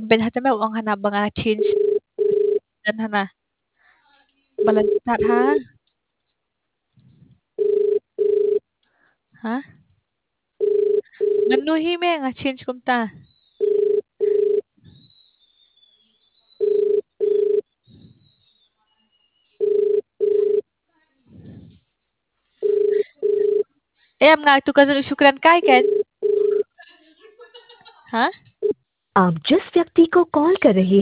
Ben hata ang hana mga change dan hana balantat ha. Ha? Menuhi me nga change kum ta. Em nga tu kazan syukran kai ken? Ha? आप जिस व्यक्ति को call कर रहे